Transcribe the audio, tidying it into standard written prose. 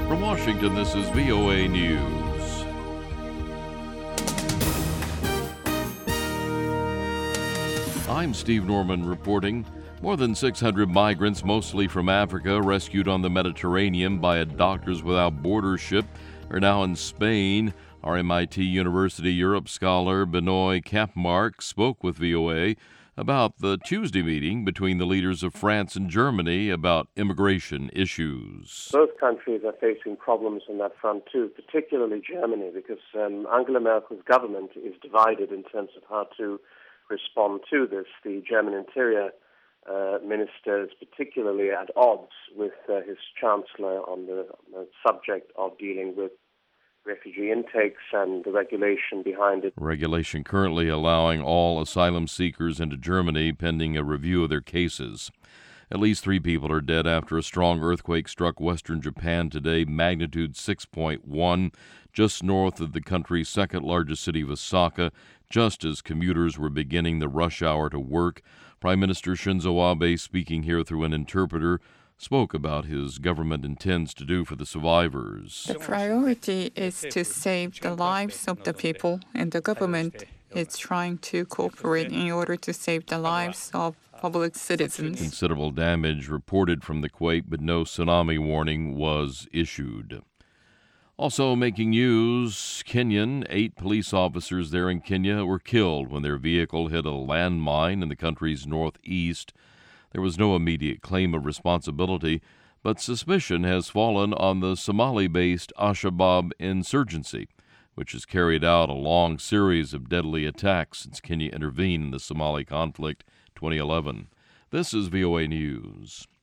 From Washington, this is VOA News. I'm Steve Norman reporting. More than 600 migrants, mostly from Africa, rescued on the Mediterranean by a Doctors Without Borders ship, are now in Spain. Our MIT University Europe scholar Benoît Kampmark spoke with VOA about the Tuesday meeting between the leaders of France and Germany about immigration issues. Both countries are facing problems on that front too, particularly Germany, because Angela Merkel's government is divided in terms of how to respond to this. The German Interior Minister is particularly at odds with his Chancellor on the subject of dealing with refugee intakes and the regulation behind it. Regulation currently allowing all asylum seekers into Germany pending a review of their cases. At least 3 people are dead after a strong earthquake struck western Japan today, magnitude 6.1, just north of the country's second largest city of Osaka, just as commuters were beginning the rush hour to work. Prime Minister Shinzo Abe, speaking here through an interpreter, spoke about his government intends to do for the survivors. The priority is to save the lives of the people, and the government is trying to cooperate in order to save the lives of public citizens. Considerable damage reported from the quake, but no tsunami warning was issued. Also making news, Kenyan, 8 police officers there in Kenya were killed when their vehicle hit a landmine in the country's northeast. There was no immediate claim of responsibility, but suspicion has fallen on the Somali-based Al-Shabaab insurgency, which has carried out a long series of deadly attacks since Kenya intervened in the Somali conflict 2011. This is VOA News.